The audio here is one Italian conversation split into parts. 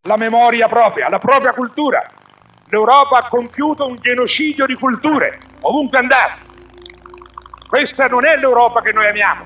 la memoria propria, la propria cultura. L'Europa ha compiuto un genocidio di culture, ovunque andate. Questa non è l'Europa che noi amiamo.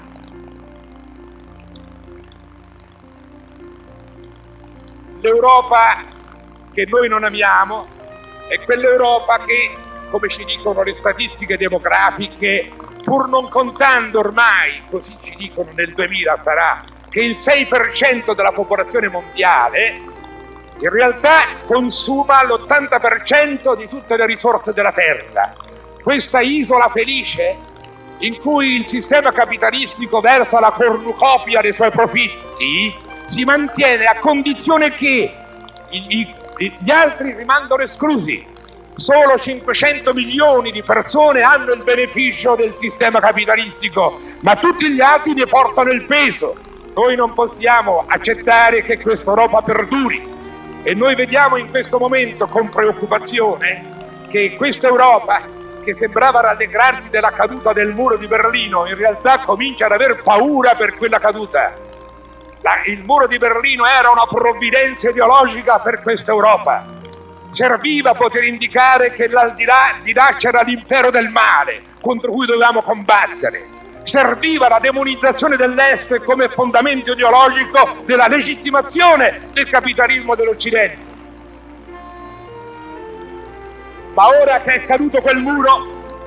L'Europa che noi non amiamo è quell'Europa che, come ci dicono le statistiche demografiche, pur non contando ormai, così ci dicono nel 2000 sarà, che il 6% della popolazione mondiale in realtà consuma l'80% di tutte le risorse della terra. Questa isola felice in cui il sistema capitalistico versa la cornucopia dei suoi profitti si mantiene a condizione che gli altri rimangono esclusi. Solo 500 milioni di persone hanno il beneficio del sistema capitalistico, ma tutti gli altri ne portano il peso. Noi non possiamo accettare che questa Europa perduri. E noi vediamo in questo momento con preoccupazione che questa Europa, che sembrava rallegrarsi della caduta del muro di Berlino, in realtà comincia ad aver paura per quella caduta. Il muro di Berlino era una provvidenza ideologica per questa Europa. Serviva poter indicare che di là c'era l'impero del male contro cui dovevamo combattere. Serviva la demonizzazione dell'Est come fondamento ideologico della legittimazione del capitalismo dell'Occidente. Ma ora che è caduto quel muro,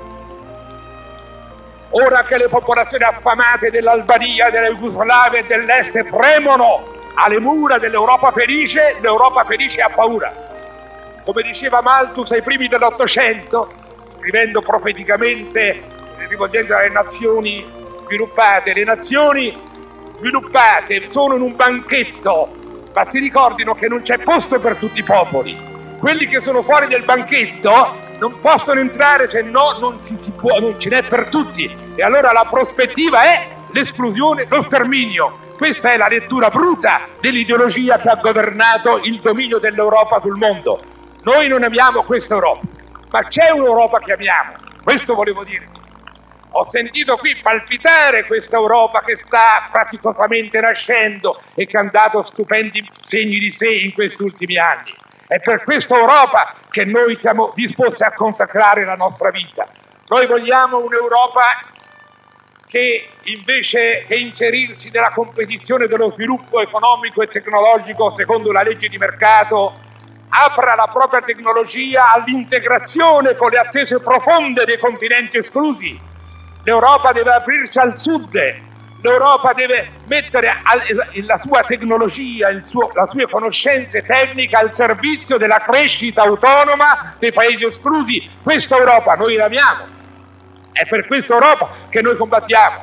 ora che le popolazioni affamate dell'Albania, della Jugoslavia e dell'Est premono alle mura dell'Europa felice, l'Europa felice ha paura. Come diceva Malthus ai primi dell'Ottocento, scrivendo profeticamente, rivolgendo alle nazioni sviluppate, le nazioni sviluppate sono in un banchetto, ma si ricordino che non c'è posto per tutti i popoli. Quelli che sono fuori del banchetto non possono entrare, se no non ce n'è per tutti. E allora la prospettiva è l'esclusione, lo sterminio. Questa è la lettura bruta dell'ideologia che ha governato il dominio dell'Europa sul mondo. Noi non amiamo questa Europa, ma c'è un'Europa che amiamo, questo volevo dire. Ho sentito qui palpitare questa Europa che sta praticamente nascendo e che ha dato stupendi segni di sé in questi ultimi anni. È per questa Europa che noi siamo disposti a consacrare la nostra vita. Noi vogliamo un'Europa che invece che inserirsi nella competizione dello sviluppo economico e tecnologico secondo la legge di mercato, apra la propria tecnologia all'integrazione con le attese profonde dei continenti esclusi. L'Europa deve aprirsi al sud, l'Europa deve mettere la sua tecnologia, le sue conoscenze tecniche al servizio della crescita autonoma dei paesi esclusi. Questa Europa noi l'amiamo, è per questa Europa che noi combattiamo.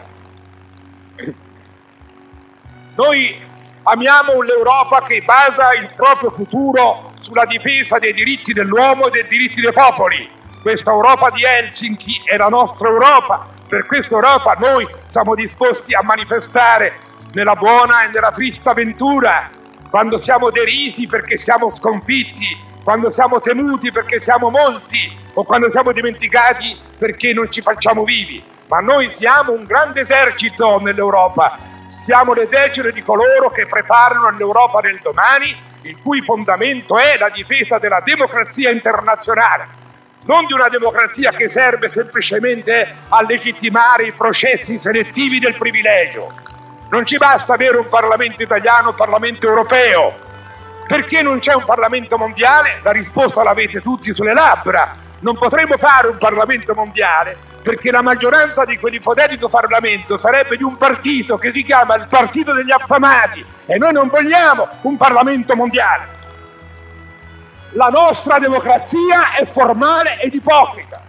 Noi amiamo un'Europa che basa il proprio futuro sulla difesa dei diritti dell'uomo e dei diritti dei popoli. Questa Europa di Helsinki è la nostra Europa. Per questa Europa noi siamo disposti a manifestare nella buona e nella triste avventura, quando siamo derisi perché siamo sconfitti, quando siamo temuti perché siamo molti o quando siamo dimenticati perché non ci facciamo vivi. Ma noi siamo un grande esercito nell'Europa, siamo l'esercito di coloro che preparano l'Europa del domani, il cui fondamento è la difesa della democrazia internazionale. Non di una democrazia che serve semplicemente a legittimare i processi selettivi del privilegio. Non ci basta avere un Parlamento italiano, un Parlamento europeo. Perché non c'è un Parlamento mondiale? La risposta l'avete tutti sulle labbra. Non potremo fare un Parlamento mondiale perché la maggioranza di quell'ipotetico Parlamento sarebbe di un partito che si chiama il Partito degli Affamati e noi non vogliamo un Parlamento mondiale. La nostra democrazia è formale ed ipocrita.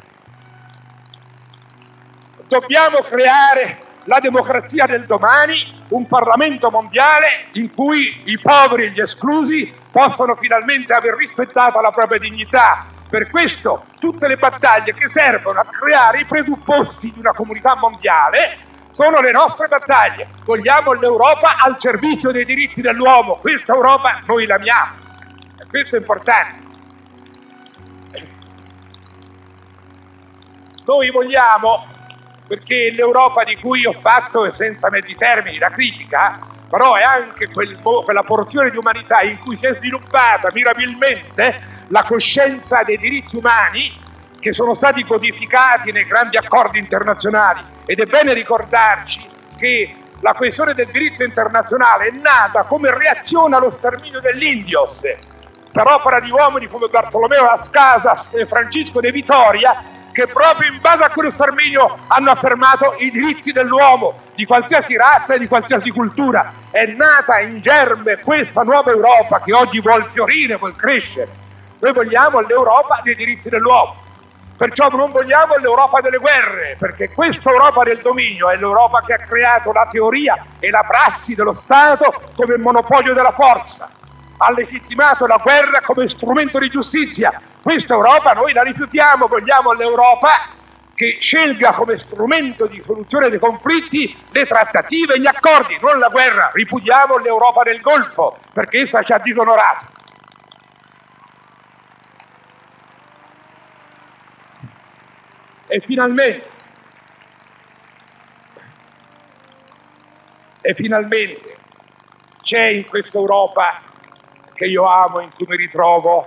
Dobbiamo creare la democrazia del domani, un Parlamento mondiale in cui i poveri e gli esclusi possano finalmente aver rispettato la propria dignità. Per questo tutte le battaglie che servono a creare i presupposti di una comunità mondiale sono le nostre battaglie. Vogliamo l'Europa al servizio dei diritti dell'uomo. Questa Europa noi l'amiamo. Questo è importante. Noi vogliamo, perché l'Europa di cui ho fatto, senza mezzi termini, la critica, però è anche quella porzione di umanità in cui si è sviluppata mirabilmente la coscienza dei diritti umani che sono stati codificati nei grandi accordi internazionali. Ed è bene ricordarci che la questione del diritto internazionale è nata come reazione allo sterminio dell'Indios, per opera di uomini come Bartolomeo Las Casas e Francisco de Vitoria, che proprio in base a quello sterminio hanno affermato i diritti dell'uomo di qualsiasi razza e di qualsiasi cultura. È nata in germe questa nuova Europa che oggi vuol fiorire, vuol crescere. Noi vogliamo l'Europa dei diritti dell'uomo. Perciò non vogliamo l'Europa delle guerre, perché questa Europa del dominio è l'Europa che ha creato la teoria e la prassi dello Stato come monopolio della forza, ha legittimato la guerra come strumento di giustizia. Questa Europa noi la rifiutiamo, vogliamo l'Europa che scelga come strumento di soluzione dei conflitti le trattative e gli accordi, non la guerra. Ripudiamo l'Europa del Golfo, perché essa ci ha disonorato. E finalmente c'è in questa Europa che io amo, in cui mi ritrovo,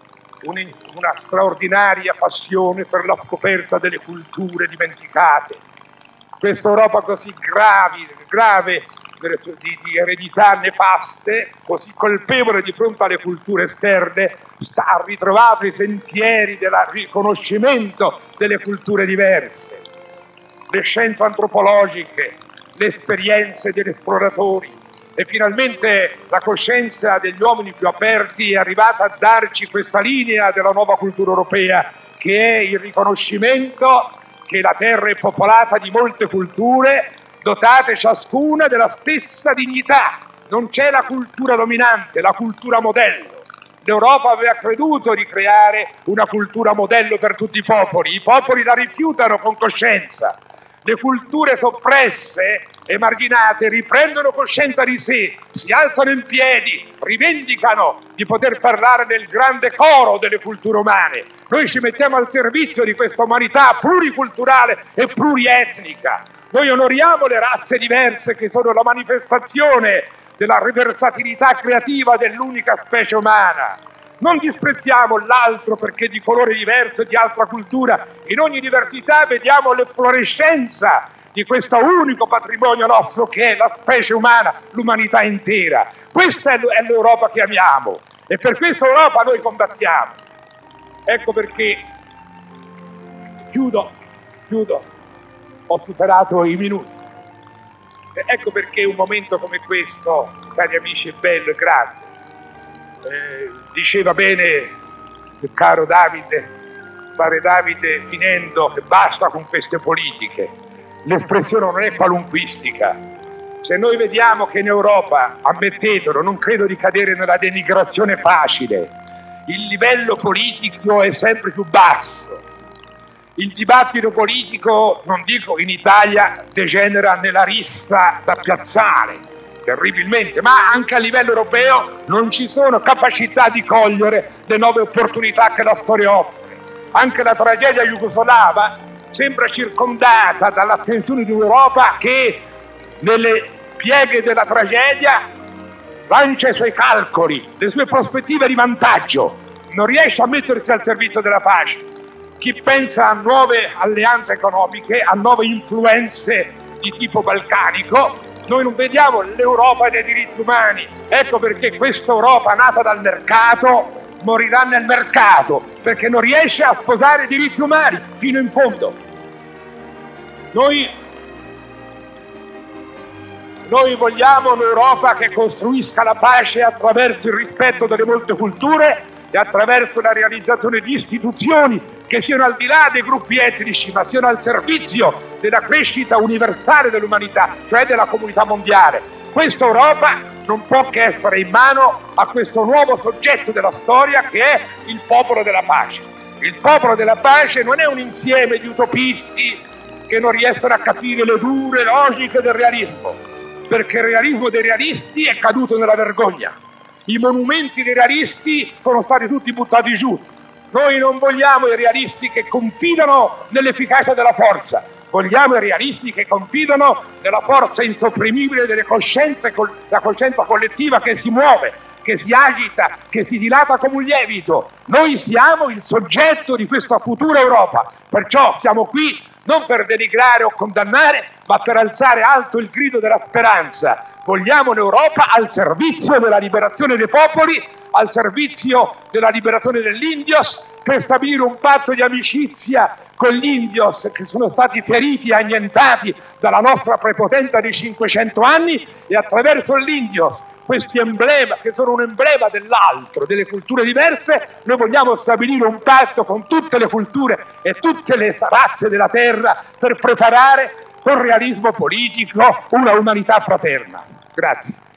una straordinaria passione per la scoperta delle culture dimenticate. Questa Europa così grave di eredità nefaste, così colpevole di fronte alle culture esterne, ha ritrovato i sentieri del riconoscimento delle culture diverse, le scienze antropologiche, le esperienze degli esploratori. E finalmente la coscienza degli uomini più aperti è arrivata a darci questa linea della nuova cultura europea, che è il riconoscimento che la terra è popolata di molte culture, dotate ciascuna della stessa dignità. Non c'è la cultura dominante, la cultura modello. L'Europa aveva creduto di creare una cultura modello per tutti i popoli la rifiutano con coscienza. Le culture soppresse, emarginate, riprendono coscienza di sé, si alzano in piedi, rivendicano di poter parlare nel grande coro delle culture umane. Noi ci mettiamo al servizio di questa umanità pluriculturale e plurietnica. Noi onoriamo le razze diverse che sono la manifestazione della versatilità creativa dell'unica specie umana. Non disprezziamo l'altro perché di colore diverso e di altra cultura. In ogni diversità vediamo l'efflorescenza di questo unico patrimonio nostro che è la specie umana, l'umanità intera. Questa è l'Europa che amiamo e per questa Europa noi combattiamo. Ecco perché, chiudo, ho superato i minuti. Ecco perché un momento come questo, cari amici, è bello e grazie. Diceva bene il caro padre Davide, finendo, che basta con queste politiche. L'espressione non è qualunquistica. Se noi vediamo che in Europa, ammettetelo, non credo di cadere nella denigrazione facile, il livello politico è sempre più basso. Il dibattito politico, non dico in Italia, degenera nella rissa da piazzale, terribilmente, ma anche a livello europeo non ci sono capacità di cogliere le nuove opportunità che la storia offre. Anche la tragedia jugoslava sembra circondata dall'attenzione di un'Europa che nelle pieghe della tragedia lancia i suoi calcoli, le sue prospettive di vantaggio, non riesce a mettersi al servizio della pace. Chi pensa a nuove alleanze economiche, a nuove influenze di tipo balcanico, noi non vediamo l'Europa dei diritti umani. Ecco perché questa Europa nata dal mercato morirà nel mercato, perché non riesce a sposare i diritti umani fino in fondo. Noi vogliamo un'Europa che costruisca la pace attraverso il rispetto delle molte culture e attraverso la realizzazione di istituzioni che siano al di là dei gruppi etnici, ma siano al servizio della crescita universale dell'umanità, cioè della comunità mondiale. Questa Europa non può che essere in mano a questo nuovo soggetto della storia che è il popolo della pace. Il popolo della pace non è un insieme di utopisti che non riescono a capire le dure logiche del realismo, perché il realismo dei realisti è caduto nella vergogna. I monumenti dei realisti sono stati tutti buttati giù. Noi non vogliamo i realisti che confidano nell'efficacia della forza, vogliamo i realisti che confidano nella forza insopprimibile delle coscienze, la coscienza collettiva che si muove, che si agita, che si dilata come un lievito. Noi siamo il soggetto di questa futura Europa, perciò siamo qui non per denigrare o condannare, ma per alzare alto il grido della speranza. Vogliamo un'Europa al servizio della liberazione dei popoli, al servizio della liberazione dell'Indios, per stabilire un patto di amicizia con gli Indios che sono stati feriti e annientati dalla nostra prepotenza di 500 anni, e attraverso l'Indios, questi emblemi che sono un emblema dell'altro, delle culture diverse, noi vogliamo stabilire un patto con tutte le culture e tutte le razze della terra per preparare con realismo politico una umanità fraterna. Grazie.